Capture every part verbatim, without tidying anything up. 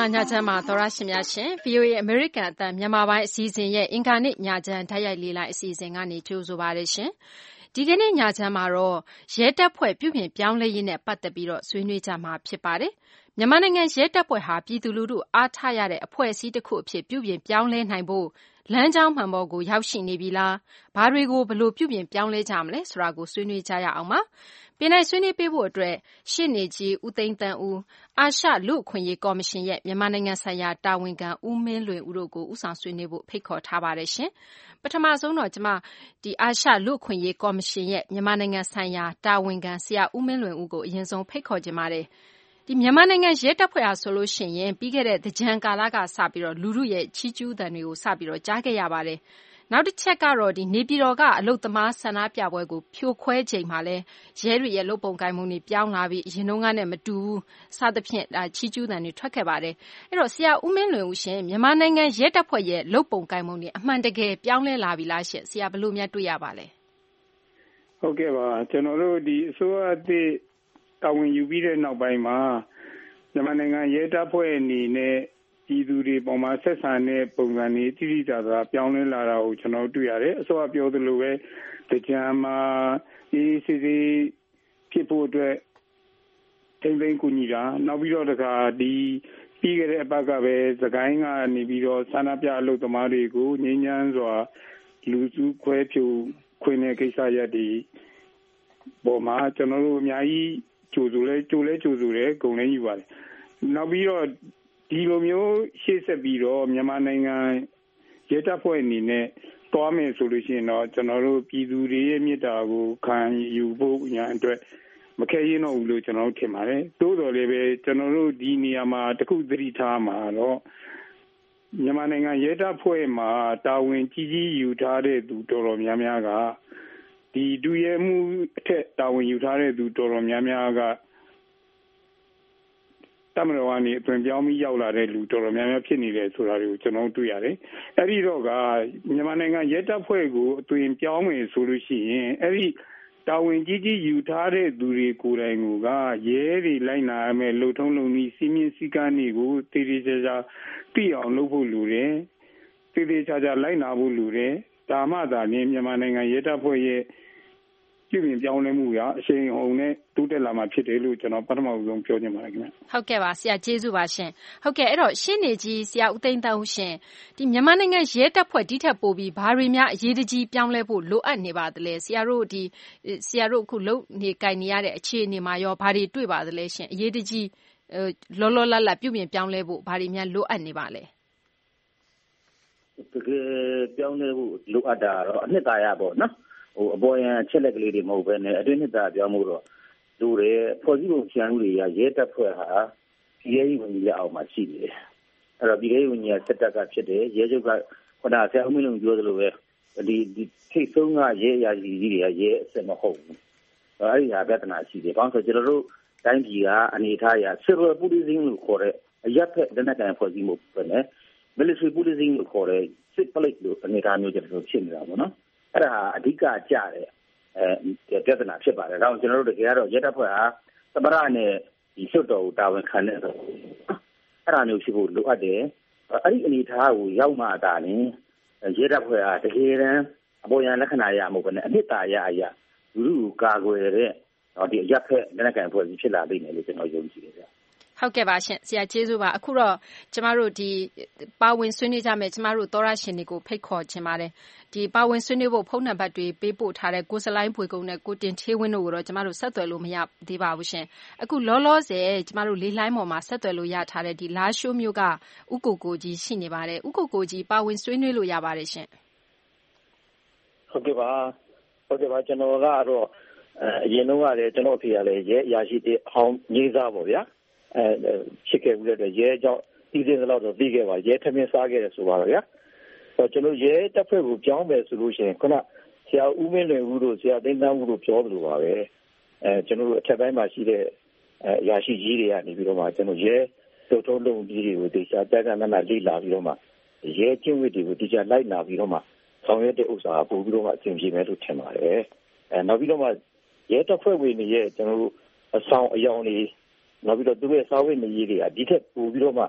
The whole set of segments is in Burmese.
ညချမ်းမှာသောရရှင်များရှင် ဗီအိုအေ အမေရိကန်အသံမြန်မာပိုင်းအစီအစဉ်ရဲ့အင်္ဂါနေ့ညချမ်းဓာတ်ရိုက်လေးလိုက်အစီအစဉ်ကနေကြိုဆိုပါရရှင်ဒီကနေ့ညချမ်းမှာတော့ရဲတပ်ဖွဲ့ပြုပြင်ပြောင်းလဲရေးနဲ့ပတ်သက်ပြီးတော့ဆွေးနွေးကြမှာဖြစ်ပါတယ်မြန်မာနိုင်ငံရဲတပ်ဖွဲ့ဟာပြည်သူလူထုအားထားရတဲ့အဖွဲ့အစည်းတစ်ခုအဖြစ်ပြုပြင်ပြောင်းလဲနိုင်ဖို့လမ်းကြောင်းမှန်ပေါ်ကိုရောက်ရှိနေပြီလားဘာတွေကိုဘလို့ပြုပြင်ပြောင်းလဲကြမလဲဆိုတာကိုဆွေးနွေးကြရအောင်ပါပင်နိုင်ဆွေးနွေးပေးဖို့အတွက်ရှစ်နေကြီးဦးသိန်းတန်းဦးအာရှလူ့အခွင့်အရေးကော်မရှင်ရဲ့မြန်မာနိုင်ငံဆိုင်ရာတာဝန်ခံဦးမင်းလွင်ဦးတို့ကိုဦးဆောင်ဆွေးနွေးဖို့ဖိတ်ခေါ်ထားပါတယ်ရှင်ပထမဆုံးတော့ကျွန်မဒီအာရှလူ့အခွင့်အရေးကော်မရှင်ရဲ့မြန်မာနိုင်ငံဆိုင်ရာတာဝန်ခံဆရာဦးမင်းလွင်ဦးကိုအရင်ဆုံးဖိတ်ခေါ်ကြပါတယ်ဒီမြန်မာနိုင်ငံရဲတပ်ဖွဲ့အားဆိုလို့ရှိရင်ပြီးခဲ့တဲ့သကြံကာလကစပြီးတော့လူလူရဲ့ချီးကျူးသံတွေကိုစပြီးတော့ကြားခဲ့ရပါတယ်နောက်တစ်ချက်ကတော့ဒီနေပြည်တော်ကအလုတ်သမားဆန္ဒပြပွဲကိုဖြိုခွဲချိန်မှာလဲရဲတွေရဲ့လုပ်ပုံကိုင်ပုံတွေပြောင်းလာပြီးအရင်တုန်းကနဲ့မတူဘူးစသဖြင့်ဒါချီးကျူးသံတွေထွက်ခဲ့ပါတယ်အဲ့တော့ဆရာဦးမင်းလွင်ဦးရှင်မြန်မာနိုင်ငံရဲတပ်ဖွဲ့ရဲ့လုပ်ပုံကိုင်ပုံတွေအမှန်တကယ်ပြောင်းလဲလာပြီလားရှင်ဆရာဘယ်လိုများတွေ့ရပါလဲဟုတ်ကဲ့ပါကျွန်တော်တို့ဒီအစိုးရအသစ်တာဝန်ယူပြီးတဲ့နောက်ပိုင်းမှာမြန်မာနိုင်ငံရဲတပ်ဖွဲ့အနေနဲ့ပြည်သူတွေပေါ်မှာဆက်ဆံတဲ့ပုံစံတွေတိတိကျကျပြောင်းလဲလာတာကိုကျွန်တော်တွေ့ရတယ်အစိုးရပြောသလိုပဲကြံမှာဒီစီစီဖြစ်ဖို့အတွက်ထိမ့်သိမ်းကူညီတာနောက်ပြီးတော့တခါဒီပြီးခဲ့တဲ့အပတ်ကပဲစကိုင်းကနေပြီးတော့ဆန္ဒပြအလုပ်သမားတွေကိုငြိမ်းချမ်းစွာလူစုခွဲဖြူခွင့်တဲ့ကိစ္စရပ်တွေပေါ်မှာကျွန်တော်တို့အများကြီးကြိုဆိုလဲကြိုလဲကြိုဆိုတယ်ဂုဏ်လည်းယူပါတယ်နောက်ပြီးတော့ဒီလိုမျိုးရှေ့ဆက်ပြီးတော့မြန်မာနိုင်ငံရဲတပ်ဖွဲ့အနေနဲ့တွားမယ်ဆိုလို့ရှိရင်တော့ကျွန်တော်တို့ပြည်သူတွေရဲ့မြစ်တာကိုခံယူဖို့ညာအတွက်မခဲရင်တော့ဘူးလို့ကျွန်တော်တို့ထင်ပါတယ်သို့တော်လည်းပဲကျွန်တော်တို့ဒီနေရာမှာတခုသတိထားမှာတော့မြန်မာနိုင်ငံရဲတပ်ဖွဲ့မှာတာဝန်ကြီးကြီးယူထားတဲ့သူတော်တော်များများကဒီဒုရဲမှုအထက်တာဝန်ယူထားတဲ့သူတော်တော်များများကတမတော်ကနေအသွင်ပြောင်းပြီးရောက်လာတဲ့လူတော်တော်များများဖြစ်နေတယ်ဆိုတာတွေကိုကျွန်တော်တွေ့ရတယ်။အဲဒီတော့ကမြန်မာနိုင်ငံရဲတပ်ဖွဲ့ကိုအသွင်ပြောင်းမယ်ဆိုလို့ရှိရင်အဲဒီတာဝန်ကြီးကြီးယူထားတဲ့သူတွေကိုယ်တိုင်ကရဲတွေလိုက်နာရမယ်လှုပ်ထုံးလုံနည်းစီမင်းစည်းကမ်းတွေကိုတည်တည်ကြကြသိအောင်လုပ်ဖို့လိုတယ်။တည်တည်ကြကြလိုက်နာဖို့လိုတယ်။ဒါမှသာလျှင်မြန်မာနိုင်ငံရဲတပ်ဖွဲ့ရဲ့ပြုပြင်ပြောင်းလဲမှုရအရှိန်အဟုန်နဲ့တိုးတက်လာမှာဖြစ်တယ်လို့ကျွန်တော်ပထမဆုံးပြောချင်ပါတယ်ခင်ဗျဟုတ်ကဲ့ပါဆရာကျေးဇူးပါရှင်ဟုတ်ကဲ့အဲ့တော့ရှင်းနေကြီးဆရာဦးသိန်းတန်းဦးရှင်ဒီမြန်မာနိုင်ငံရဲတပ်ဖွဲ့ဒီထက်ပိုပြီးဘာတွေများအရေးတကြီးပြောင်းလဲဖို့လိုအပ်နေပါသလဲဆရာတို့ဒီဆရာတို့အခုလုပ်နေကြနေရတဲ့အခြေအနေမှာရောဘာတွေတွေ့ပါသလဲရှင်အရေးတကြီးလောလောလတ်လတ်ပြုပြင်ပြောင်းလဲဖို့ဘာတွေများလိုအပ်နေပါလဲတကယ်ပြောင်းလဲဖို့လိုအပ်တာတော့အနှစ်သာရပေါ့နော်ဟိုအပေါ်ရန်ချက်လက်ကလေးတွေမဟုတ်ဘဲနဲ့အတွင်းနှစ်သာပြောင်းမှုတော့လူတွေဖွဲ့စည်းပုံချမ်းမှုတွေရရဲတပ်ဖွဲ့ဟာပြည်ရေးဝန်ကြီးလက်အောက်မှာရှိနေတယ်အဲ့တော့ပြည်ရေးဝန်ကြီးကစက်တပ်ကဖြစ်တယ်ရဲချုပ်ကခဏဆရာဦးမင်းလုံးပြောသလိုပဲဒီဒီထိတ်ဆုံးကရဲအရာကြီးကြီးတွေကရဲအစစ်မဟုတ်ဘူးအဲ့ဒီဟာပြဿနာရှိတယ်ဘာလို့ဆိုကျွန်တော်တို့တိုင်းပြည်ကအနေထားအရ civil policing လို့ခေါ်တဲ့အရပ်ဖက်လက်နက်ကိုင်ဖွဲ့စည်းမှုပဲနဲ့ military policing လို့ခေါ်တဲ့စစ်ပလိတ်လို့အနေထားမျိုးကျွန်တော်တို့ဖြစ်နေတာပေါ့နော်အဲ့ဒါအဓိကကြတဲ့အဲပြဿနာဖြစ်ပါတယ်။ဒါကြောင့်ကျွန်တော်တို့တကယ်ကတော့ရဲတပ်ဖွဲ့ဟာသမရနဲ့ဒီစွတ်တော်ကိုတာဝန်ခံတဲ့ဆိုအဲ့ဒါမျိုးဖြစ်ဖို့လိုအပ်တယ်။အဲ့ဒီအနေထားကိုရောက်မှသာလျှင်ရဲတပ်ဖွဲ့ဟာတကယ်တမ်းအပေါ်ရန်လက္ခဏာရမှုပဲနဲ့အနှစ်သာရအရာလူလူကိုကာကွယ်တဲ့ဒီအရက်ဖက်လက်နက်ကိုင်ဖွဲ့ပြီးဖြစ်လာနိုင်တယ်လို့ကျွန်တော်ယုံကြည်တယ်ဗျ။ဟုတ်ကဲ့ပါရှင်ဆရာကျေးဇူးပါအခုတော့ကျမတို့ဒီပါဝင်ဆွေးနွေးကြမယ်ကျမတို့သောရရှင်တွေကိုဖိတ်ခေါ်ခြင်းပါတယ်ဒီပါဝင်ဆွေးနွေးဖို့ဖုန်းနံပါတ်တွေပေးပို့ထားတဲ့ကိုစလိုင်းဖွေကုန်းနဲ့ကိုတင်ထေးဝင်းတို့ကိုတော့ကျမတို့ဆက်သွယ်လို့မရသေးပါဘူးရှင်အခုလောလောဆယ်ကျမတို့လေးလိုင်းပေါ်မှာဆက်သွယ်လို့ရထားတဲ့ဒီလာရှိုးမျိုးကဥကိုကိုကြီးရှိနေပါတယ်ဥကိုကိုကြီးပါဝင်ဆွေးနွေးလို့ရပါတယ်ရှင်ဟုတ်ကဲ့ပါဟုတ်ကဲ့ပါကျွန်တော်ကတော့အရင်တော့ကလည်းကျွန်တော်အဖေကလည်းရဲအရာရှိတွေအဟောင်းကြီးစားပေါ့ဗျာအဲဖြစ်ခဲ့ပြီးတော့ရဲကြောင့်ပြီးတဲ့လောက်တော့ပြီးခဲ့ပါရဲထမင်းစားခဲ့တယ်ဆိုပါတော့ဗျာဆိုတော့ကျွန်တော်ရဲတပ်ဖွဲ့ကိုပြောင်းမယ်ဆိုလို့ရှိရင်ခုနဆရာဦးမင်းလွင်ဦးတို့ဆရာသိန်းသန်းဦးတို့ပြောသလိုပါပဲအဲကျွန်တော်တို့အထက်ပိုင်းမှာရှိတဲ့အရာရှိကြီးတွေကနေပြီးတော့မှကျွန်တော်ရဲတုံထုံးလုံးကြီးတွေကိုတေချာတက်တက်နက်နက်လေ့လာပြီးတော့မှရဲကျင့်ဝတ်တွေကိုတေချာလိုက်နာပြီးတော့မှဆောင်ရွက်တဲ့ဥစ္စာပို့ပြီးတော့မှအကျင့်ပြမယ်လို့ထင်ပါတယ်အဲနောက်ပြီးတော့မှရဲတပ်ဖွဲ့ဝင်တွေရဲ့ကျွန်တော်တို့အဆောင်အယောင်တွေနောက်ပြီးတော့သူရဲ့စာဝတ်နေရေးတွေကဒီထက်ပိုပြီးတော့မှ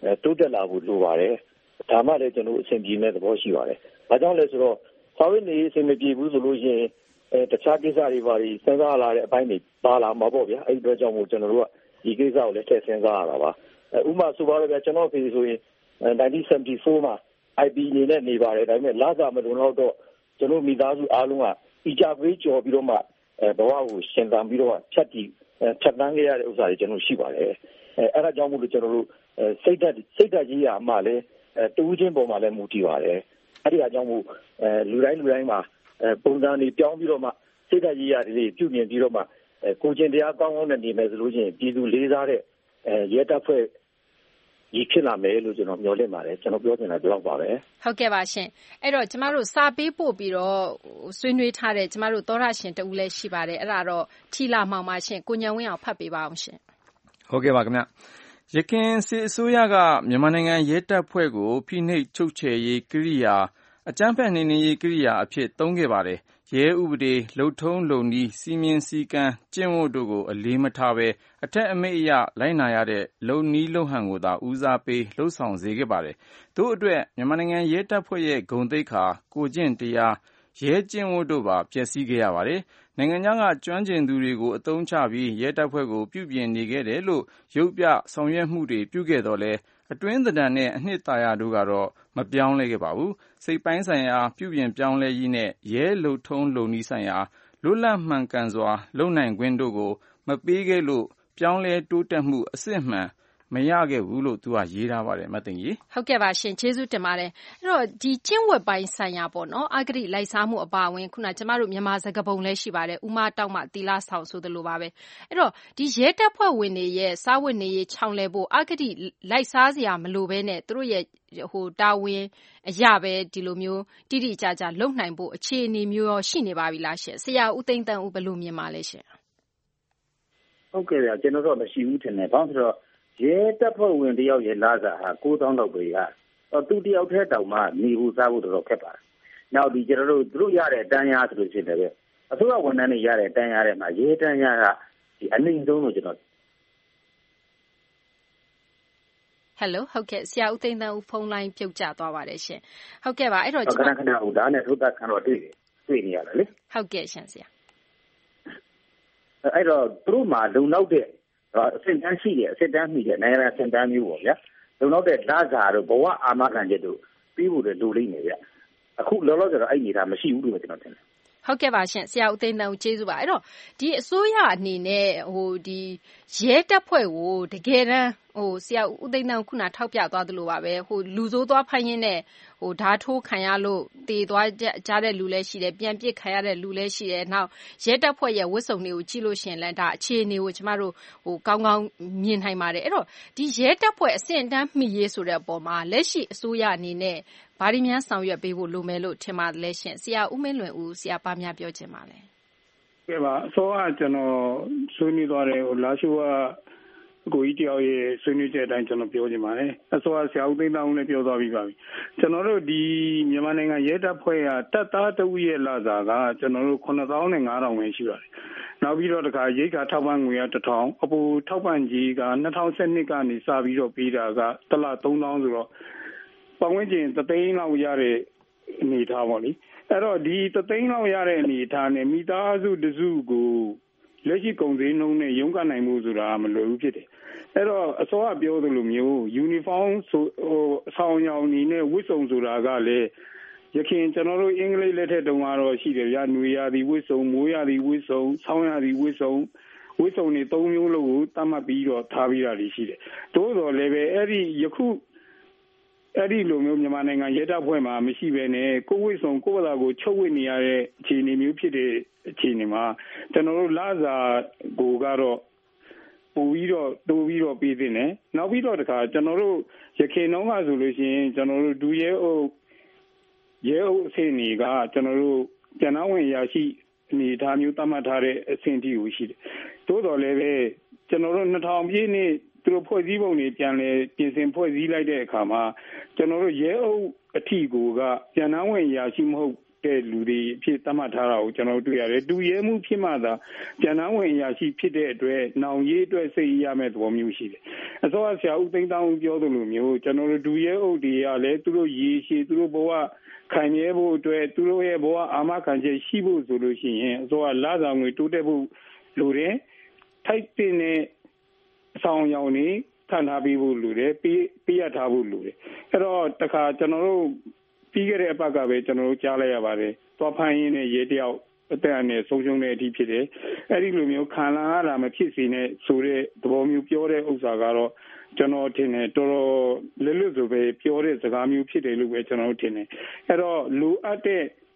တိုးတက်လာဖို့လိုပါတယ်ဒါမှလည်းကျွန်တော်အဆင်ပြေမဲ့သဘောရှိပါတယ်ဘာကြောင့်လဲဆိုတော့စာဝတ်နေအဆင်မပြေဘူးဆိုလို့ရှိရင်အဲတခြားကိစ္စတွေပါပြီးစဉ်းစားလာတဲ့အပိုင်းတွေပါလာမှာပေါ့ဗျာအဲ့ဒီတော့ကြောင့်မို့ကျွန်တော်တို့ကဒီကိစ္စကိုလည်းထည့်စဉ်းစားရတာပါဥပမာဆိုပါတော့ဗျာကျွန်တော်ဖေဆိုရင်nineteen seventy-fourမှာ I P နေနဲ့နေပါတယ်ဒါပေမဲ့လစာမလုံလောက်တော့ကျွန်တော်မိသားစုအားလုံးကအီကြကွေးကြော်ပြီးတော့မှအဲဘဝကိုရှင်သန်ပြီးတော့ဖြတ်တည်ဖြတ်တန်းခဲ့ရတဲ့ဥစ္စာတွေကျွန်တော်ရှိပါတယ်အဲအဲ့ဒါကြောင့်မို့လို့ကျွန်တော်တို့စိတ်ဓာတ်စိတ်ဓာတ်ကြီးရာမှလည်းအဲတူးချင်းပုံမှာလည်းမူတည်ပါတယ်အဲ့ဒီအကြောင်းမို့အဲလူတိုင်းလူတိုင်းမှာအဲပုံစံတွေပြောင်းပြီးတော့မှစိတ်ဓာတ်ကြီးရာတွေပြုမြင်ပြီးတော့မှအဲကိုကျင်တရားကောင်းကောင်းနဲ့နေမယ်ဆိုလို့ရှိရင်ပြည်သူလေးစားတဲ့အဲရဲတပ်ဖွဲ့ဒီဖြစ်လာမယ်လို့ကျွန်တော်မျှော်လင့်ပါတယ်ကျွန်တော်ပြောချင်တာဒီလောက်ပါပဲဟုတ်ကဲ့ပါရှင်အဲ့တော့ကျမတို့စာပေးပို့ပြီးတော့ဆွေးနွေးထားတဲ့ကျမတို့သောရရှင်တဦးလည်းရှိပါတယ်အဲ့ဒါတော့ထီလာမောင်ပါရှင်ကိုညံဝင်းအောင်ဖတ်ပေးပါအောင်ရှင်ဟုတ်ကဲ့ပါခင်ဗျရခင်စစ်အစိုးရကမြန်မာနိုင်ငံရဲတပ်ဖွဲ့ကိုဖိနှိပ်ချုပ်ချယ်ရေးကိရိယာအကြမ်းဖက်နှိမ်နင်းရေးကိရိယာအဖြစ်သုံးခဲ့ပါတယ်ရဲဥပဒေလုပ်ထုံးလုပ်နည်းစီမင်းစည်းကမ်းကျင့်ဝတ်တို့ကိုအလေးမထားဘဲအထက်အမိန့်အရလိုက်နာရတဲ့လုပ်နည်းလုပ်ဟန်ကိုသာဦးစားပေးလှုပ်ဆောင်စေခဲ့ပါတယ်။ထို့အတွက်မြန်မာနိုင်ငံရဲတပ်ဖွဲ့ရဲ့ဂုဏ်သိက္ခာကိုကျင့်တရားရဲကျင့်ဝတ်တို့ပါပျက်စီးခဲ့ရပါတယ်။နိုင်ငံခြားကကျွမ်းကျင်သူတွေကိုအသုံးချပြီးရဲတပ်ဖွဲ့ကိုပြုပြင်နေခဲ့တယ်လို့ရုပ်ပြဆောင်ရွက်မှုတွေပြုခဲ့တော့လဲအတွင်းသဏ္ဍာန်နဲ့အနှစ်သာရတို့ကတော့မပြောင်းလဲခဲ့ပါဘူး။စိတ်ပိုင်းဆိုင်ရာပြုပြင်ပြောင်းလဲရေးနဲ့ရဲလုပ်ထုံးလုပ်နည်းဆိုင်ရာလွတ်လပ်မှန်ကန်စွာလုပ်နိုင်ခွင့်တို့ကိုမပေးခဲ့လို့ပြောင်းလဲတိုးတက်မှုအစစ်မှန်မရခဲ့ဘူးလို့သူကရေးထားပါတယ်မသိင်ကြီးဟုတ်ကဲ့ပါရှင်ကျေးဇူးတင်ပါတယ်အဲ့တော့ဒီကျင့်ဝတ်ပိုင်းဆိုင်ရာပေါ့နော်အဂတိလိုက်စားမှုအပါအဝင်ခုနကျမတို့မြန်မာစကားပုံလည်းရှိပါတယ်ဥမာတောက်မှတီလာဆောင်ဆိုသလိုပါပဲအဲ့တော့ဒီရဲတပ်ဖွဲ့ဝင်တွေရဲ့စားဝတ်နေရေးချောင်လဲဖို့အဂတိလိုက်စားစရာမလိုဘဲနဲ့သူတို့ရဲ့ဟိုတာဝန်အရပဲဒီလိုမျိုးတိတိကျကျလုပ်နိုင်ဖို့အခြေအနေမျိုးရောရှိနေပါပြီလားရှင်ဆရာဦးသိန်းတန်းဦးဘယ်လိုမြင်ပါလဲရှင်ဟုတ်ကဲ့ဗျာကျွန်တော်တို့မရှိဘူးထင်တယ်ဘာလို့ဆိုတော့ရဲတပ်ဖွဲ့ဝင်တယောက်ရဲ့လာစာဟာ၉သောင်းလောက်ပဲရတော့သူတယောက်တည်းတောင်မှနေဖို့စားဖို့တော့ခက်ပါတယ်နောက်ဒီကျွန်တော်တို့သူတို့ရတဲ့တန်းရဆိုလို့ရှိတယ်ပဲအစိုးရဝန်ထမ်းတွေရတဲ့တန်းရတဲ့မှာရဲတန်းရကဒီအနှိမ့်ဆုံးလို့ကျွန်တော်ဟယ်လိုဟုတ်ကဲ့ဆရာဦးသိန်းတန်းဦးဖုန်းလိုင်းပြုတ်ကျသွားပါတယ်ရှင်ဟုတ်ကဲ့ပါအဲ့တော့ကျွန်တော်ခဏခဏဟိုဒါနဲ့ထုတ်တာခံတော့တွေ့တယ်တွေ့နေရတာလေဟုတ်ကဲ့ရှင်ဆရာအဲ့တော့သူတို့မှာလုံလောက်တဲ့အဆင့်တန်းရှိတယ်အဆင့်တန်းမိတယ်နိုင်ငံရေးအဆင့်တန်းမျိုးပေါ့ဗျာလုံလောက်တဲ့လာစာတို့ဘဝအာမခံချက်တို့ပြီးဖို့လည်းလိုလိမ့်မယ်ဗျအခုလောလောဆယ်တော့အဲ့ဒီဒါမရှိဘူးလို့ကျွန်တော်ထင်တယ်ဟုတ်ကဲ့ပါရှင်ဆရာဦးသိန်းတန်းဦးကျေးဇူးပါအဲ့တော့ဒီအစိုးရအနေနဲ့ဟိုဒီရဲတပ်ဖွဲ့ကိုတကယ်တမ်းဟိုဆရာဦးသိန်းတန်းခုနထောက်ပြသွားသလိုပါပဲဟိုလူဆိုးသွားဖိုင်းရင်းနဲ့ဟိုဓာထိုးခံရလို့တည်သွားကြတဲ့လူလည်းရှိတယ်ပြန်ပစ်ခံရတဲ့လူလည်းရှိတယ်နောက်ရဲတပ်ဖွဲ့ရဲ့ဝတ်စုံတွေကိုကြည့်လို့ရှိရင်လည်းဒါအခြေအနေကိုကျမတို့ဟိုကောင်းကောင်းမြင်နိုင်ပါတယ်အဲ့တော့ဒီရဲတပ်ဖွဲ့အဆင့်အတန်းမှီရေးဆိုတဲ့အပေါ်မှာလက်ရှိအစိုးရအနေနဲ့ဘာတွေများဆောင်ရွက်ပေးဖို့လိုမယ်လို့ထင်ပါတယ်လဲရှင်ဆရာဦးမင်းလွင်ဦးဆရာဘာများပြောချင်ပါလဲကဲပါအစောကကျွန်တော်ဆွေးနွေးသွားတယ်ဟိုလာရှိုးကကိုကြီးတယောက်ရဲ့ဆွေးနွေးချက်အတိုင်းကျွန်တော်ပြောချင်ပါတယ်အစောကဆရာဦးသိန်းတောင်းလည်းပြောသွားပြီးပါပြီကျွန်တော်တို့ဒီမြန်မာနိုင်ငံရဲတပ်ဖွဲ့ကတပ်သားတဦးရဲ့လာစာကကျွန်တော်တို့ခုနှစ်သောင်းနဲ့ငါးထောင်ပဲရှိပါတယ်နောက်ပြီးတော့တခါရိတ်ခါထောက်ပံ့ငွေကတစ်ထောင်အပူထောက်ပံ့ကြီးက၂၀၁၂ကနေစပြီးတော့ပေးတာကတစ်လသုံးသောင်းဆိုတော့ပတ်ဝန်းကျင်သသိန်းလောက်ရတဲ့အနေထားပေါ့လေအဲ့တော့ဒီသသိန်းလောက်ရတဲ့အနေထားနဲ့မိသားစုတစုကိုလက်ရှိကုန်စည်နှုန်းနဲ့ရုန်းကန်နိုင်မှုဆိုတာမလွယ်ဘူးဖြစ်တယ်အဲ့တော့အစောကပြောသလိုမျိုးယူနီဖောင်းဆိုဟိုအဆောင်ရောင်နေနဲ့ဝတ်စုံဆိုတာကလည်းရခင်ကျွန်တော်တို့အင်္ဂလိပ်လက်ထက်တုန်းကတော့ရှိတယ်ဗျာຫນွေရာသီဝတ်စုံမိုးရာသီဝတ်စုံဆောင်းရာသီဝတ်စုံဝတ်စုံတွေသုံးမျိုးလို့တတ်မှတ်ပြီးတော့ထားပြီးတာရှိတယ်သို့တော်လည်းပဲအဲ့ဒီယခုအဲ့ဒီလိုမျိုးမြန်မာနိုင်ငံရဲတပ်ဖွဲ့မှာမရှိဘဲနဲ့ကိုဝိဆောင်ကိုဘာသာကိုချုပ်ဝစ်နေရတဲ့အခြေအနေမျိုးဖြစ်တဲ့အခြေအနေမှာကျွန်တော်တို့လာစာကိုကတော့ပို့ပြီးတော့တိုးပြီးတော့ပြီးသိနေနောက်ပြီးတော့တခါကျွန်တော်တို့ရခင်နှောင်းကဆိုလို့ရှိရင်ကျွန်တော်တို့ဒူရဲအုပ်ရဲအုပ်အဆင့်ကြီးကကျွန်တော်တို့ပြန်နှဝင်ရရှိအနေထားမျိုးသတ်မှတ်ထားတဲ့အဆင့်တီကိုရှိတယ်သို့တော်လည်းပဲကျွန်တော်တို့နှစ်ထောင်ပြည့်နှစ်သူတို့ဖွဲ့စည်းပုံတွေပြန်လဲပြင်ဆင်ဖွဲ့စည်းလိုက်တဲ့အခါမှာကျွန်တော်တို့ရဲအုပ်အထီကိုကပြန်နှဝင်ရရှိမဟုတ်တဲ့လူတွေဖြစ်သတ်မှတ်ထားတာကိုကျွန်တော်တွေ့ရတယ်။ဒုရဲမှုဖြစ်မှသာကျန်ဝင်အရာရှိဖြစ်တဲ့အတွက်နောင်ရေးအတွက်စိတ်ရမဲ့သဘောမျိုးရှိတယ်။အစောဆရာဦးသိန်းတောင်းပြောသလိုမျိုးကျွန်တော်တို့ဒုရဲအုပ်တွေကလည်းသူတို့ရေရှည်သူတို့ဘဝခံရဖို့အတွက်သူတို့ရဲ့ဘဝအာမခံချက်ရှိဖို့ဆိုလို့ရှိရင်အစောကလစာငွေတိုးတက်ဖို့လိုတယ်။ထိုက်တဲ့အဆောင်ရောင်နေခံထားပြီးဖို့လိုတယ်ပေးပေးရထားဖို့လိုတယ်။အဲ့တော့တခါကျွန်တော်တို့ပြီးခဲ့တဲ့အပတ်ကပဲကျွန်တော်တို့ကြားလိုက်ရပါတယ်။သွားဖမ်းရင်းနဲ့ရဲတယောက်အသက်အန္တရာယ်ဆုံးရှုံးတဲ့အထိဖြစ်တယ်။အဲ့ဒီလိုမျိုးခံလာရတာမဖြစ်စေနဲ့ဆိုတဲ့သဘောမျိုးပြောတဲ့ဥစ္စာကတော့ကျွန်တော်ထင်တယ်တော်တော်လွတ်လွတ်ဆိုပဲပြောတဲ့စကားမျိုးဖြစ်တယ်လို့ပဲကျွန်တော်ထင်တယ်။အဲ့တော့လူအပ်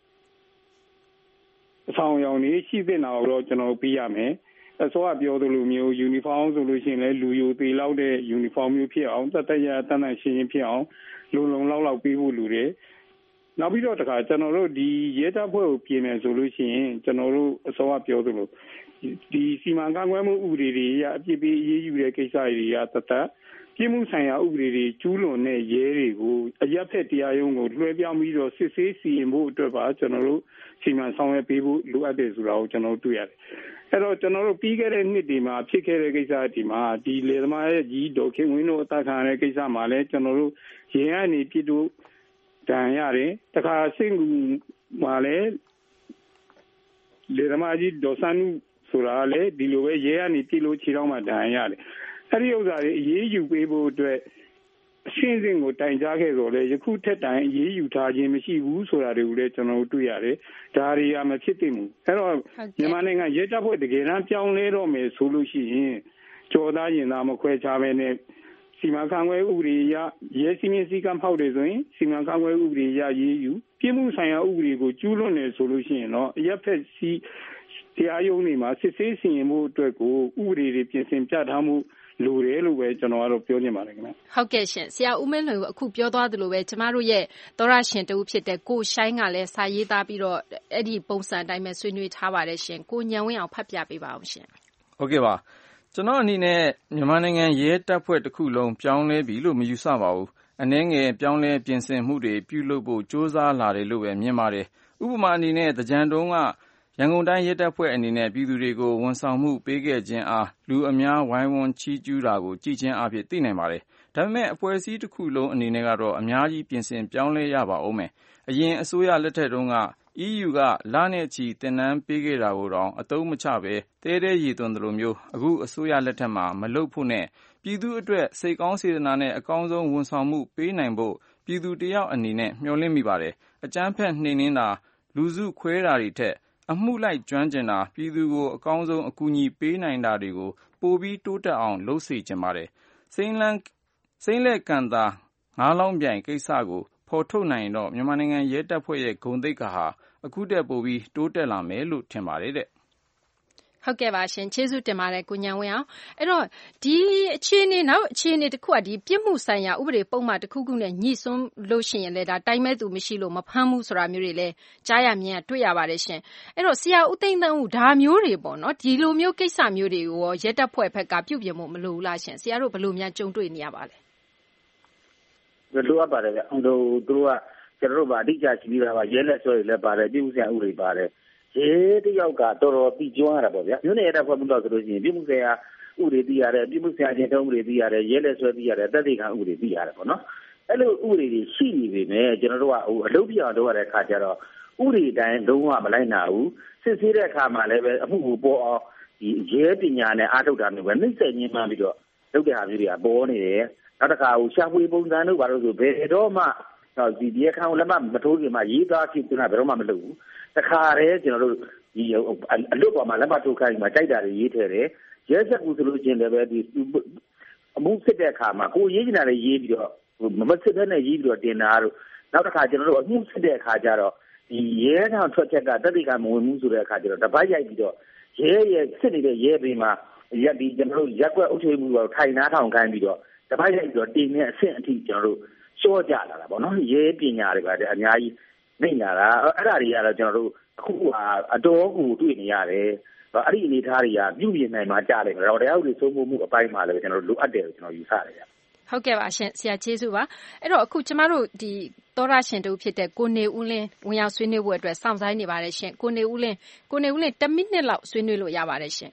တဲ့အဆောင်ရောင်ကြီးရှိတဲ့နောက်တော့ကျွန်တော်ပြရမယ်။အစောကပြောသလိုမျိုးယူနီဖောင်းဆိုလို့ရှိရင်လည်းလူယိုသေးလောက်တဲ့ယူနီဖောင်းမျိုးဖြစ်အောင်တတ်တရတန်တန်ရှင်းရှင်းဖြစ်အောင်လုံလုံလောက်လောက်ပေးဖို့လူတွေနောက်ပြီးတော့တခါကျွန်တော်တို့ဒီရဲတပ်ဖွဲ့ကိုပြင်မယ်ဆိုလို့ရှိရင်ကျွန်တော်တို့အစောကပြောသလိုဒီစီမံခန့်ခွဲမှုဥပဒေတွေအပြစ်ပေးအရေးယူတဲ့ကိစ္စတွေကတသက်ပြည်မှုဆိုင်ရာဥပဒေတွေကျူးလွန်တဲ့ရဲတွေကိုအရက်ဖက်တရားရုံးကိုလွှဲပြောင်းပြီးတော့စစ်ဆေးစီရင်ဖို့အတွက်ပါကျွန်တော်တို့စီမံဆောင်ရွက်ပေးဖို့လိုအပ်တယ်ဆိုတာကိုကျွန်တော်တွေ့ရတယ်။အဲ့တော့ကျွန်တော်တို့ပြီးခဲ့တဲ့နှစ်ဒီမှာဖြစ်ခဲ့တဲ့ကိစ္စဒီမှာဒီလေသမားရဲ့ကြီးဒေါ်ခင်ဝင်းတို့အသက်ခံရတဲ့ကိစ္စမှာလည်းကျွန်တော်တို့ရဲအနေပြည်သူတန်ရတယ်တခါစင်ကူမှာလည်းလေသမားကြီးဒေါ်ဆန်းဆိုတာလည်းဒီလိုပဲရဲကနေပြည်လို့ခြေထောက်မှတန်ရတယ်အဲ့ဒီဥစ္စာတွေအေးအေးယူပေးဖို့အတွက်အရှင်းစင်ကိုတိုင်ကြားခဲ့တော့လေယခုထက်တိုင်အေးအေးယူထားခြင်းမရှိဘူးဆိုတာတွေကိုလည်းကျွန်တော်တို့တွေ့ရတယ်ဒါတွေကမဖြစ်သင့်ဘူးအဲ့တော့မြန်မာနိုင်ငံရဲတပ်ဖွဲ့တကယ်တမ်းပြောင်းလဲတော့မယ်ဆိုလို့ရှိရင်ကြော်သားရင်သားမခွဲခြားပဲနဲ့စီမံခန့်ခွဲဥပဒေအရရဲစီမင်းစည်းကမ်းဖောက်တယ်ဆိုရင်စီမံခန့်ခွဲဥပဒေအရရေးယူပြည်မှုဆိုင်ရာဥပဒေကိုကျူးလွန်တယ်ဆိုလို့ရှိရင်တော့အရက်ဖက်စီတရားရုံးတွေမှာစစ်ဆေးစီရင်မှုအတွက်ကိုဥပဒေတွေပြင်ဆင်ပြဋ္ဌာန်းမှုလိုတယ်လို့ပဲကျွန်တော်ကတော့ပြောနေပါတယ်ခင်ဗျဟုတ်ကဲ့ရှင်ဆရာဦးမင်းလွင်အခုပြောသွားသလိုပဲကျမတို့ရဲ့သောရရှင်တူဖြစ်တဲ့ကိုရှိုင်းကလည်းစာရေးသားပြီးတော့အဲ့ဒီပုံစံအတိုင်းပဲဆွေးနွေးထားပါတယ်ရှင်ကိုညံဝင်းအောင်ဖတ်ပြပေးပါအောင်ရှင်ဟုတ်ကဲ့ပါကျွန်တော်အနေနဲ့မြန်မာနိုင်ငံရဲတပ်ဖွဲ့တစ်ခုလုံးပြောင်းလဲပြီလို့မယူဆပါဘူးအနည်းငယ်ပြောင်းလဲပြင်ဆင်မှုတွေပြုလုပ်ဖို့စ조사လာတယ်လို့ပဲမြင်ပါတယ်ဥပမာအနေနဲ့တကြံတုံးကရန်ကုန်တိုင်းရဲတပ်ဖွဲ့အနေနဲ့ပြည်သူတွေကိုဝန်ဆောင်မှုပေးခဲ့ခြင်းအားလူအများဝိုင်းဝန်းချီးကျူးတာကိုကြည်ချင်းအဖြစ်သိနိုင်ပါတယ်။ဒါပေမဲ့အဖွဲ့အစည်းတစ်ခုလုံးအနေနဲ့ကတော့အများကြီးပြင်ဆင်ပြောင်းလဲရပါဦးမယ်။အရင်အစိုးရလက်ထက်တုန်းက အီးယူ ကလနဲ့ချီတင်နန်းပေးခဲ့တာကိုတောင်အသုံးမချပဲတဲတဲရည်သွန်းသလိုမျိုးအခုအစိုးရလက်ထက်မှာမလုပ်ဖို့နဲ့ပြည်သူအတွက်စိတ်ကောင်းစေတနာနဲ့အကောင်းဆုံးဝန်ဆောင်မှုပေးနိုင်ဖို့ပြည်သူတယောက်အနေနဲ့မျှော်လင့်မိပါတယ်။အကြမ်းဖက်နှိမ်နင်းတာလူစုခွဲတာတွေထက်အမှုလိုက်ကျွမ်းကျင်တာပြည်သူကိုအကောင်းဆုံးအကူအညီပေးနိုင်တာတွေကိုပိုပြီးတိုးတက်အောင်လုပ်စေချင်ပါတယ်။စိမ့်လန်းစိမ့်လက်ကန်တာငါးလောင်းပြိုင်ကိစ္စကိုဖော်ထုတ်နိုင်တော့မြန်မာနိုင်ငံရဲတပ်ဖွဲ့ရဲ့ဂုဏ်သိက္ခာဟာအခုတက်ပိုပြီးတိုးတက်လာမယ်လို့ထင်ပါတယ်တဲ့ဟုတ်ကဲ့ပါရှင်ကျေးဇူးတင်ပါတယ်ကိုညံဝင်းအောင်အဲ့တော့ဒီအခြေအနေနောက်အခြေအနေတစ်ခုကဒီပြစ်မှုဆိုင်ရာဥပဒေပုံမှန်တစ်ခုခုနဲ့ညှိစွန်းလို့ရှိရင်လည်းဒါတိုင်းမဲ့သူမရှိလို့မဖမ်းဘူးဆိုတာမျိုးတွေလည်းကြားရမြင်ရတွေ့ရပါတယ်ရှင်အဲ့တော့ဆရာဦးသိန်းသန်းဦးဒါမျိုးတွေပေါ့နော်ဒီလိုမျိုးကိစ္စမျိုးတွေကိုရောရဲတပ်ဖွဲ့ဘက်ကပြုပြင်ဖို့မလိုဘူးလားရှင်ဆရာတို့ဘယ်လိုများကြုံတွေ့နေရပါလဲလိုအပ်ပါတယ်ဗျဟိုတို့တို့ကကျွန်တော်တို့ဗာအဓိကရှိပြီးတာပါရဲလက်ဆွဲတွေလည်းပါတယ်ပြည်မှုဆိုင်ရာဥပဒေပါတယ်ရဲတယောက်ကတော်တော်ပြီးကျွမ်းရတာပေါ့ဗျာမြို့နယ်ရဲတပ်ဖွဲ့မှုတော့ဆိုလို့ရှိရင်ပြည်မှုဆိုင်ရာဥပဒေသိရတယ်ပြည်မှုဆိုင်ရာချင်းတုံးဥပဒေသိရတယ်ရဲလက်ဆွဲသိရတယ်တက်တိခံဥပဒေသိရတယ်ပေါ့နော်အဲ့လိုဥပဒေတွေရှိနေပေမဲ့ကျွန်တော်တို့ကဟိုအလုပ်ပြအောင်လုပ်ရတဲ့အခါကျတော့ဥပဒေတိုင်းလုံးဝမလိုက်နိုင်ဘူးစစ်ဆေးတဲ့အခါမှာလည်းပဲအမှုကိုပေါ်အောင်ဒီရဲပညာနဲ့အားထုတ်တာမျိုးပဲနှိမ့်ဆက်ညှင်းမှပြီးတော့လုပ်တဲ့ဟာမျိုးတွေကပေါ်နေတယ်နောက်တစ်ခါဟိုရှာဖွေပုံစံတို့ဘာလို့ဆိုဘယ်တော့မှဒီဒီအခါလက်မမထိုးခင်မှာရေးသားဖြစ်နေတာဘယ်တော့မှမလုပ်ဘူးတခါတည်းကျွန်တော်တို့ဒီအလွတ်ပေါ်မှာလက်မထိုးခိုင်းမှာကြိုက်တာတွေရေးထည့်တယ်ရဲစက်ကူဆိုလို့ချင်းလည်းပဲဒီအမှုစစ်တဲ့အခါမှာကိုရေးနေတာလည်းရေးပြီးတော့မစစ်တဲ့နဲ့ရေးပြီးတော့တင်တာတို့နောက်တစ်ခါကျွန်တော်တို့အမှုစစ်တဲ့အခါကျတော့ဒီရဲထောင်ထွက်ချက်ကတက်တိကမဝင်ဘူးဆိုတဲ့အခါကျတော့တပတ်ရိုက်ပြီးတော့ရဲရဲစစ်နေတဲ့ရဲဘေးမှာရက်ဒီကျွန်တော်တို့ရက်ွက်အုပ်ချုပ်မှုကိုထိုင်နားထောင်ခိုင်းပြီးတော့တပတ်ရိုက်ပြီးတော့တင်နေအဆင့်အထိကျွန်တော်တို့ရှော့ကြလာတာပေါ့နော်ရဲပညာတွေပါတယ်အများကြီးနေလာတာအဲ့ဒါတွေကတော့ကျွန်တော်တို့အခုဟာအတော်ကိုတွေ့နေရတယ်အဲ့ဒီအနေထားတွေကပြုပြင်နိုင်မှာကြားတယ်တော့တရားဥပဒေစိုးမိုးမှုအပိုင်းမှာလည်းကျွန်တော်တို့လိုအပ်တယ်လို့ကျွန်တော်ယူဆတယ်ဗျဟုတ်ကဲ့ပါရှင်ဆရာကျေးဇူးပါအဲ့တော့အခုကျမတို့ဒီသောရရှင်တူဖြစ်တဲ့ကိုနေဦးလင်းဝင်ရောက်ဆွေးနွေးဖို့အတွက်စောင့်ဆိုင်းနေပါတယ်ရှင်ကိုနေဦးလင်းကိုနေဦးလင်းတစ်မိနစ်လောက်ဆွေးနွေးလို့ရပါတယ်ရှင်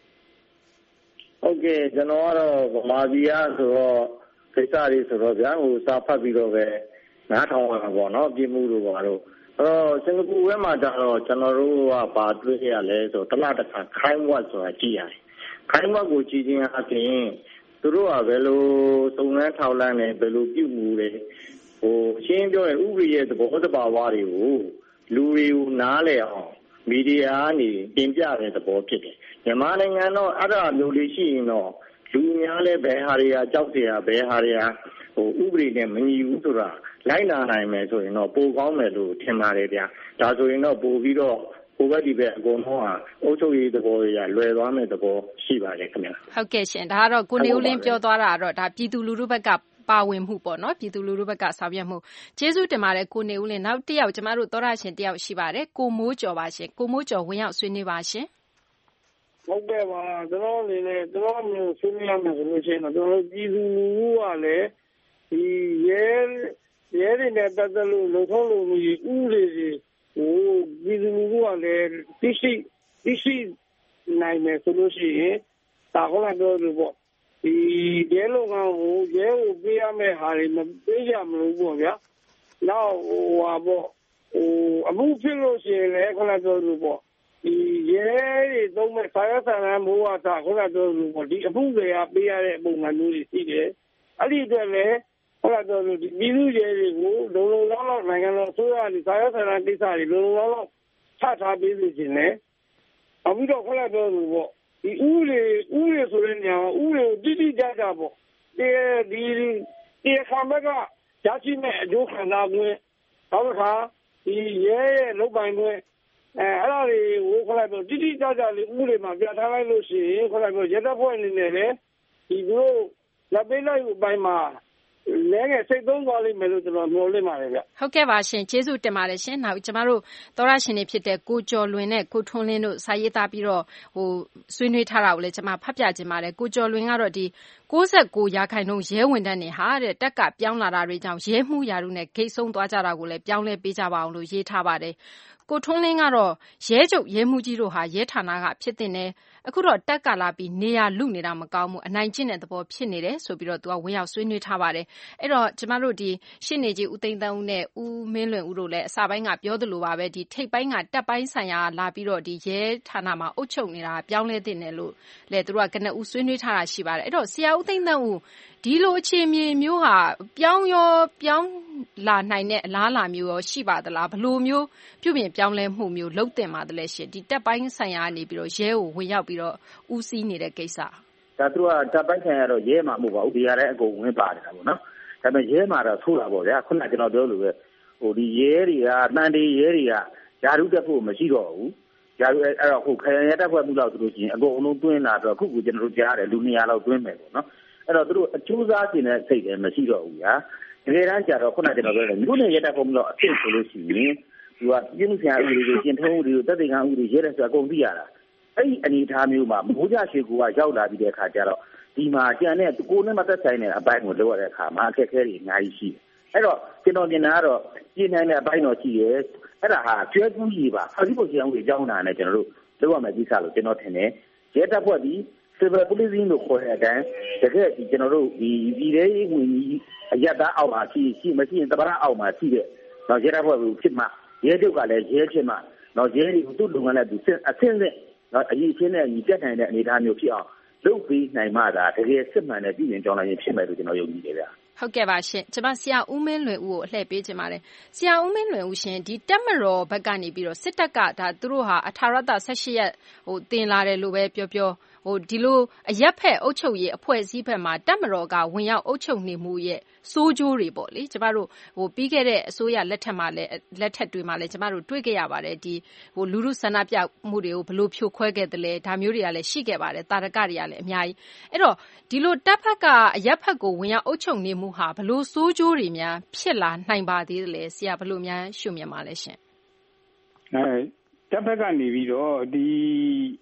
ဟုတ်ကဲ့ကျွန်တော်ကတော့ဗမာပြည်ကဆိုတော့ကိစ္စတွေဆိုတော့ဗျာဟိုစာဖတ်ပြီးတော့ပဲနားထောင်ရမှာပေါ့နော်ပြည်မှုလို့ပါတော့အဲ့တော့စင်ကာပူဘက်မှာကျတော့ကျွန်တော်တို့ကဘာတွေ့ရလဲဆိုတော့တလားတစ်ခါခိုင်းဝတ်ဆိုတာကြည့်ရတယ်ခိုင်းဝတ်ကိုကြည့်ခြင်းအပြင်သူတို့ကဘယ်လိုစုံစမ်းထောက်လှမ်းနေဘယ်လိုပြုမှုလဲဟိုရှင်းပြောရင်ဥပဒေရဲ့သဘောတဘာဝတွေကိုလူတွေကိုနားလည်အောင်မီဒီယာကနေတင်ပြတဲ့သဘောဖြစ်တယ်မြန်မာနိုင်ငံတော့အဲ့ဒါမျိုးလေးရှိရင်တော့လူများလည်းဘယ်ဟာတွေကကြောက်เสียဘယ်ဟာတွေကဟိုဥပဒေနဲ့မညီဘူးဆိုတာလိုက်နာနိုင်မယ်ဆိုရင်တော့ပိုကောင်းမယ်လို့ထင်ပါတယ်ဗျာဒါဆိုရင်တော့ပို့ပြီးတော့ဟိုဘက်ဒီဘက်အကုန်လုံးဟာအုပ်ချုပ်ရေးသဘောရလွယ်သွားမယ်သဘောရှိပါတယ်ခင်ဗျာဟုတ်ကဲ့ရှင်ဒါကတော့ကိုနေဦးလင်းပြောသွားတာကတော့ဒါပြည်သူလူထုဘက်ကပါဝင်မှုပေါ့နော်ပြည်သူလူထုဘက်ကဆောင်ရွက်မှုကျေးဇူးတင်ပါတယ်ကိုနေဦးလင်းနောက်တစ်ယောက်ကျမတို့သောရရှင်တစ်ယောက်ရှိပါတယ်ကိုမိုးကျော်ပါရှင်ကိုမိုးကျော်ဝင်ရောက်ဆွေးနွေးပါရှင်ဟုတ်ကဲ့ပါကျွန်တော်အနေနဲ့ကျွန်တော်မျိုးဆွေးနွေးရမယ်ဆိုလို့ရှိရင်တော့ကျွန်တော်ပြည်သူလူထုကလည်းဒီရဲရဲတွေနဲ့ပတ်သက်လို့လုံထုံးလုံမှုဥပဒေတွေဟိုပြည်သူလူထုကလည်းသိရှိသိရှိနိုင်မယ်ဆိုလို့ရှိရင်ဒါကလည်းတော့ပေါ့ဒီရဲလုံကောင်ကိုရဲကိုပေးရမယ့်ဟာတွေမပေးရမလို့ပေါ့ဗျာနောက်ဟိုဟာပေါ့ဟိုအမှုဖြစ်လို့ရှိရင်လည်းခဏတော့လို့ပေါ့ဒီရဲတွေသုံးမဲ့ဆာရဆာရမိုးဝါသာခဏတော့လို့ပေါ့ဒီအမှုတွေကပေးရတဲ့ပုံစံမျိုးတွေရှိတယ်အဲ့ဒီအတွက်လည်းဟုတ်လားတော့ဒီပြည်သူရဲတွေကိုလုံလုံလောက်လောက်နိုင်ငံတော်ဆိုရတဲ့ဆာရဆာရကိစ္စတွေလုံလုံလောက်လောက်ချထားပေးနေခြင်းနဲ့အပြီးတော့ခဏတော့လို့ပေါ့ဒီဥလေဥလေဆိုတဲ့နေရာဥလေကိုတိတိကျကျပေါ့ဒီဒီဒီခံဘက်ကရရှိမဲ့အကျိုးခံစားခွင့်နောက်တစ်ခါဒီရဲရဲ့လုပ်ပိုင်ခွင့်အဲအဲ့ဒါတွေကိုခလိုက်တော့တိတိကျကျလေးဥလေမှာပြထားလိုက်လို့ရှိရင်ခလိုက်တော့ရဲတပ်ဖွဲ့အနေနဲ့လည်းဒီလိုလက်ပေးလိုက်အပိုင်းမှာလဲငယ်စိတ်သုံးသွားလိမ့်မယ်လို့ကျွန်တော်မျှော်လင့်ပါတယ်ဗျဟုတ်ကဲ့ပါရှင်ကျေးဇူးတင်ပါတယ်ရှင်နောက်ကျမတို့သောရရှင်တွေဖြစ်တဲ့ကိုကျော်လွင်နဲ့ကိုထွန်းလင်းတို့စာရေးသားပြီးတော့ဟိုဆွေးနွေးထားတာကိုလည်းကျွန်မဖတ်ပြခြင်းပါတယ်ကိုကျော်လွင်ကတော့ဒီ၉၉ရာခိုင်နှုန်းရဲဝန်ထမ်းတွေဟာတဲ့တက်ကပြောင်းလာတာတွေကြောင့်ရဲမှုရာထူးနဲ့ဂိတ်ဆုံးသွားကြတာကိုလည်းပြောင်းလဲပေးကြပါအောင်လို့ရေးထားပါတယ်ကိုထွန်းလင်းကတော့ရဲချုပ်ရဲမှုကြီးတို့ဟာရဲဌာနကဖြစ်တဲ့နဲ့အခုတော့တက်ကလာပြီးနေရလူနေတာမကောင်းဘူးအနိုင်ကျင့်တဲ့သဘောဖြစ်နေတယ်ဆိုပြီးတော့သူကဝင်ရောက်ဆွေးနွေးထားပါတယ်အဲ့တော့ကျမတို့ဒီရှင်းနေကြီးဦးသိန်းသန်းဦးနဲ့ဦးမင်းလွင်ဦးတို့လည်းအစပိုင်းကပြောသလိုပါပဲဒီထိပ်ပိုင်းကတက်ပိုင်းဆိုင်ရာလာပြီးတော့ဒီရဲဌာနမှာအုပ်ချုပ်နေတာပြောင်းလဲတဲ့နယ်လို့လေသူတို့ကကနဦးဆွေးနွေးထားတာရှိပါတယ်အဲ့တော့ဆရာဦးသိန်းသန်းဦးဒီလိုအခြေအနေမျိုးဟာပြောင်းရောပြောင်းလာနိုင်တဲ့အလားအလာမျိုးရောရှိပါသလားဘယ်လိုမျိုးပြုပြင်ပြောင်းလဲမှုမျိုးလုပ်တင်ပါသလဲရှင်ဒီတက်ပိုင်းဆိုင်ရာကနေပြီးတော့ရဲကိုဝင်ရောက်ပြီးတော့ဦးစီးနေတဲ့ကိစ္စဒါသူကတက်ပိုင်းဆိုင်ရာတော့ရဲမှာမဟုတ်ပါဘူးဒီရတဲ့အကုန်ဝင်ပါတယ်ပေါ့နော်ဒါပေမဲ့ရဲမှာတော့ဆိုးတာပေါ့ဗျာခုနကကျွန်တော်ပြောလို့ပဲဟိုဒီရဲတွေကတန်တေးရဲတွေကဓာတုတက်ဖို့မရှိတော့ဘူးဓာတုအဲ့တော့ဟိုခရရဲတက်ဖွဲ့မှုလောက်ဆိုလို့ရှိရင်အကုန်လုံးတွင်းလာတော့ခုခုကျွန်တော်တို့ကြားရတယ်လူနေရာလောက်တွင်းမယ်ပေါ့နော်အဲ့တော့သူတို့အကျိုးစားခြင်းနဲ့စိတ်လည်းမရှိတော့ဘူးညာတကယ်တမ်းကျတော့ခုနကကျွန်တော်ပြောတယ်မြို့နယ်ရဲတပ်ဖွဲ့မှုတော့အဖြစ်ဆိုလို့ရှိရင်သူကပြင်းမှုဆိုင်ရာဥပဒေတွေကျင့်ထုံးဥပဒေတွေတပ်သိက္ခာဥပဒေရဲတယ်ဆိုတာအကုန်သိရတာအဲ့ဒီအနေအထားမျိုးမှာမိုးကြရွှေကူကရောက်လာပြီးတဲ့အခါကျတော့ဒီမှာကျန်တဲ့ကိုယ်နဲ့မသက်ဆိုင်တဲ့အပိုင်းကိုလုပ်ရတဲ့အခါမှာအခက်အခဲတွေအများကြီးရှိတယ်အဲ့တော့ကျွန်တော်မြင်တာကတော့ပြည်နိုင်တဲ့အပိုင်းတော့ရှိရဲအဲ့ဒါဟာကျွဲကူးကြီးပါအစည်းအဝေးအောင်ကြီးကြောင်းတာနဲ့ကျွန်တော်တို့လုပ်ရမယ့်ကိစ္စလို့ကျွန်တော်ထင်တယ်ရဲတပ်ဖွဲ့ဒီ civil policing လို့ခေါ်တဲ့အတိုင်းတကယ်ဒီကျွန်တော်တို့ဒီပြည်သေးဝင်ကြီးအရက်သားအောက်မှာရှိရှိမရှိရင်တပရအောက်မှာရှိတဲ့တော့ရဲတပ်ဖွဲ့ကိုဖြစ်မှရဲချုပ်ကလည်းရဲဖြစ်မှတော့ရဲတွေကိုသူ့လူငန်းနဲ့သူအဆင့်ဆင့်တော့အရေးချင်းနဲ့ညီပြတ်နိုင်တဲ့အနေအထားမျိုးဖြစ်အောင်လုပ်ပြီးနိုင်မှသာတကယ်စစ်မှန်တဲ့ပြည်ရင်ကြောင်းလိုက်ရင်ဖြစ်မယ်လို့ကျွန်တော်ယုံကြည်တယ်ဗျာဟုတ်ကဲ့ပါရှင်ကျွန်မဆရာဦးမင်းလွင်ဦးကိုအလှည့်ပေးခြင်းပါတယ်ဆရာဦးမင်းလွင်ဦးရှင်ဒီတက်မတော်ဘက်ကနေပြီးတော့စစ်တပ်ကဒါသူတို့ဟာအထာရတ၁၈ရက်ဟိုတင်လာတယ်လို့ပဲပြောပြောဟိုဒီလိုအရက်ဖက်အုပ်ချုပ်ရေးအဖွဲ့အစည်းဘက်မှာတက်မတော်ကဝင်ရောက်အုပ်ချုပ်နေမှုရဲ့စိုးကျိုးတွေပေါ့လေကျမတို့ဟိုပြီးခဲ့တဲ့အစိုးရလက်ထက်မှာလည်းလက်ထက်တွေမှာလည်းကျမတို့တွေ့ခဲ့ရပါတယ်ဒီဟိုလူလူဆန္ဒပြမှုတွေကိုဘလို့ဖြိုခွဲခဲ့တယ်လဲဒါမျိုးတွေကလည်းရှိခဲ့ပါတယ်တာရကတွေကလည်းအများကြီးအဲ့တော့ဒီလိုတပ်ဖက်ကအရက်ဖက်ကိုဝင်ရောက်အုပ်ချုပ်နေမှုဟာဘလို့စိုးကျိုးတွေများဖြစ်လာနိုင်ပါသေးတယ်လဲဆရာဘလို့များရှုမြင်ပါလဲရှင်အဲတပ်ဖက်ကနေပြီးတော့ဒီရဲ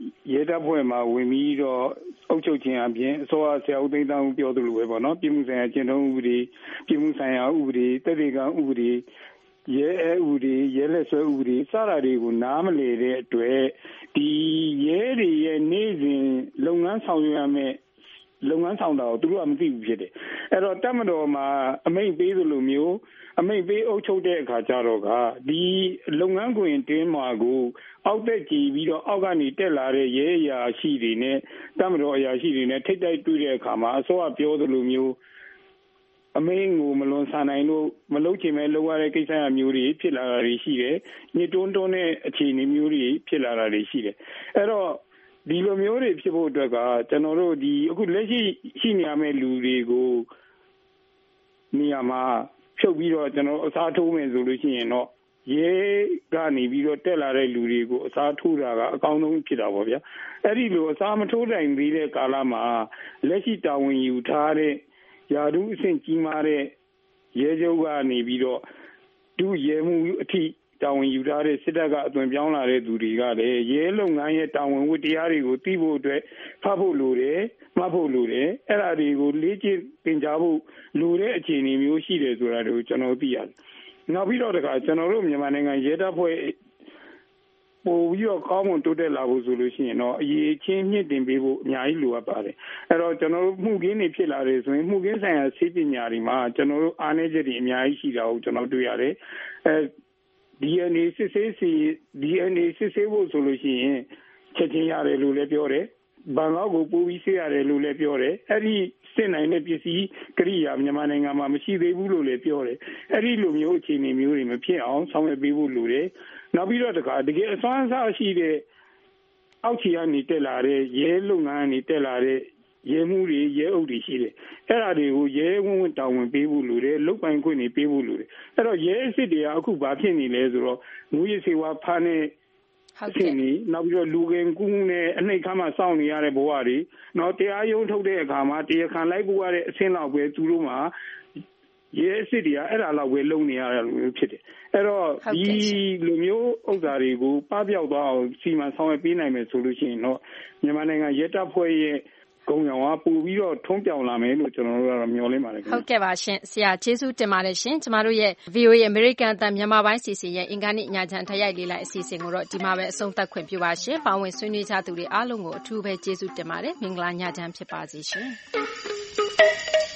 တပ်ဖွဲ့မှာဝင်ပြီးတော့အုပ်ချုပ်ခြင်းအပြင်အစိုးရဆရာဦးသိန်းသန်းဦးပြောသလိုပဲပေါ့နော်ပြည်မှုဆိုင်ရာကျင့်ထုံးဥပဒေပြည်မှုဆိုင်ရာဥပဒေတည်တံ့ဥပဒေရဲဥပဒေရဲလက်ဆွဲဥပဒေစတာတွေကိုနားမလည်တဲ့အတွက်ဒီရဲတွေရဲ့နေ့စဉ်လုပ်ငန်းဆောင်ရွက်ရမယ့်လုပ်ငန်းဆောင်တာကိုသူတို့ကမသိဘူးဖြစ်တယ်အဲ့တော့တပ်မတော်မှာအမိန့်ပေးသလိုမျိုးအမိန့်ပေးအုပ်ချုပ်တဲ့အခါကျတော့ကဒီလုပ်ငန်းခွင်တင်းမှာကိုအောက်သက်ကြည်ပြီးတော့အောက်ကနေတက်လာတဲ့ရဲအရာရှိတွေနဲ့တပ်မတော်အရာရှိတွေနဲ့ထိတ်တိုက်တွေ့တဲ့အခါမှာအစိုးရပြောသလိုမျိုးအမိန့်ကိုမလွန်ဆန်နိုင်လို့မလုပ်ချင်မဲ့လုပ်ရတဲ့ကိစ္စအမျိုးတွေဖြစ်လာတာတွေရှိတယ်ညှိတွန်းတွန်းတဲ့အခြေအနေမျိုးတွေဖြစ်လာတာတွေရှိတယ်အဲ့တော့ဒီလိုမျိုးတွေဖြစ်ဖို့အတွက်ကကျွန်တော်တို့ဒီအခုလက်ရှိရှိနေရမယ့်လူတွေကိုနေရာမှာဖြုတ်ပြီးတော့ကျွန်တော်အစားထိုးမယ်ဆိုလို့ရှိရင်တော့ရဲကနေပြီးတော့တက်လာတဲ့လူတွေကိုအစားထိုးတာကအကောင်းဆုံးဖြစ်တာပေါ့ဗျာအဲ့ဒီလိုအစားမထိုးနိုင်သေးတဲ့ကာလမှာလက်ရှိတာဝန်ယူထားတဲ့ယာဒူးအဆင့်ကြီးမားတဲ့ရဲချုပ်ကနေပြီးတော့ဒုရဲမှုအထိတာဝန်ယူထားတဲ့စစ်တပ်ကအသွင်ပြောင်းလာတဲ့သူတွေကလည်းရဲလုပ်ငန်းရဲ့တာဝန်ဝတ္တရားတွေကိုသိဖို့အတွက်ဖတ်ဖို့လိုတယ်မှတ်ဖို့လိုတယ်အဲ့ဒါတွေကိုလေ့ကျင့်သင်ကြားဖို့လိုတဲ့အခြေအနေမျိုးရှိတယ်ဆိုတာကိုကျွန်တော်သိရတယ်နောက်ပြီးတော့တခါကျွန်တော်တို့မြန်မာနိုင်ငံရဲတပ်ဖွဲ့ပို့ပြီးတော့ကောင်းမွန်တိုးတက်လာဖို့ဆိုလို့ရှိရင်တော့အရေးချင်းမြင့်တင်ပေးဖို့အများကြီးလိုအပ်ပါတယ်အဲ့တော့ကျွန်တော်တို့မှုခင်းတွေဖြစ်လာတယ်ဆိုရင်မှုခင်းဆိုင်ရာစိတ်ပညာတွေမှာကျွန်တော်တို့အားနည်းချက်တွေအများကြီးရှိတာကိုကျွန်တော်တွေ့ရတယ်အဲ D N A စစ်ဆေးစီ D N A စစ်ဆေးဖို့ဆိုလို့ရှိရင်ချက်ချင်းရတယ်လို့လည်းပြောတယ်ဘန်ကောက်ကိုပို့ပြီးဆေးရတယ်လို့လည်းပြောတယ်အဲ့ဒီစစ်နိုင်တဲ့ပစ္စည်းကရိယာမြန်မာနိုင်ငံမှာမရှိသေးဘူးလို့လည်းပြောတယ်အဲ့ဒီလိုမျိုးအခြေအနေမျိုးတွေမဖြစ်အောင်ဆောင်ရွက်ပေးဖို့လိုတယ်နောက်ပြီးတော့တခါတကယ်အစွမ်းအစားရှိတဲ့အောက်ခြေကနေတက်လာတဲ့ရဲလုပ်ငန်းကနေတက်လာတဲ့ရဲမှုတွေရဲအုပ်တွေရှိတယ်အဲ့ဒါတွေကိုရဲဝင်းဝင်းတာဝန်ပေးဖို့လိုတယ်လုပ်ပိုင်ခွင့်တွေပေးဖို့လိုတယ်အဲ့တော့ရဲအစ်စ်တွေကအခုဘာဖြစ်နေလဲဆိုတော့ငွေစေဝါဖားနေဟုတ်ကဲ့နောက်ပြီးတော့လူကင်ကူးနဲ့အနှိတ်ခမ်းမှာစောင့်နေရတဲ့ဘဝတွေနောက်တရားရုံးထုတ်တဲ့အခါမှာတရားခံလိုက်ပို့ရတဲ့အဆင့်လောက်ပဲသူတို့မှာရဲအစ်စ်တွေကအဲ့ဒါလောက်ပဲလုံနေရတယ်လို့ဖြစ်တယ်အဲ့တော့ဒီလူမျိုးဥစ္စာတွေကိုပပျောက်သွားအောင်စီမံဆောင်ရွက်ပေးနိုင်မယ်ဆိုလို့ရှိရင်တော့မြန်မာနိုင်ငံရဲတပ်ဖွဲ့ရဲ့ဂုဏ်ရောင်ကပို့ပြီးတော့ထုံးပြောင်လာမယ်လို့ကျွန်တော်တို့ကတော့မျှော်လင့်ပါတယ်ခင်ဗျဟုတ်ကဲ့ပါရှင်ဆရာကျေးဇူးတင်ပါတယ်ရှင်ကျမတို့ရဲ့ V O A American အသံမြန်မာပိုင်းစီစဉ်ရဲ့အင်္ဂါနေ့ညချမ်းထရိုက်လေးလိုက်အစီအစဉ်ကိုတော့ဒီမှာပဲအဆုံးသတ်ခွင့်ပြုပါရှင်ပါဝင်ဆွေးနွေးကြသူတွေအားလုံးကိုအထူးပဲကျေးဇူးတင်ပါတယ်မင်္ဂလာညချမ်းဖြစ်ပါစေရှင်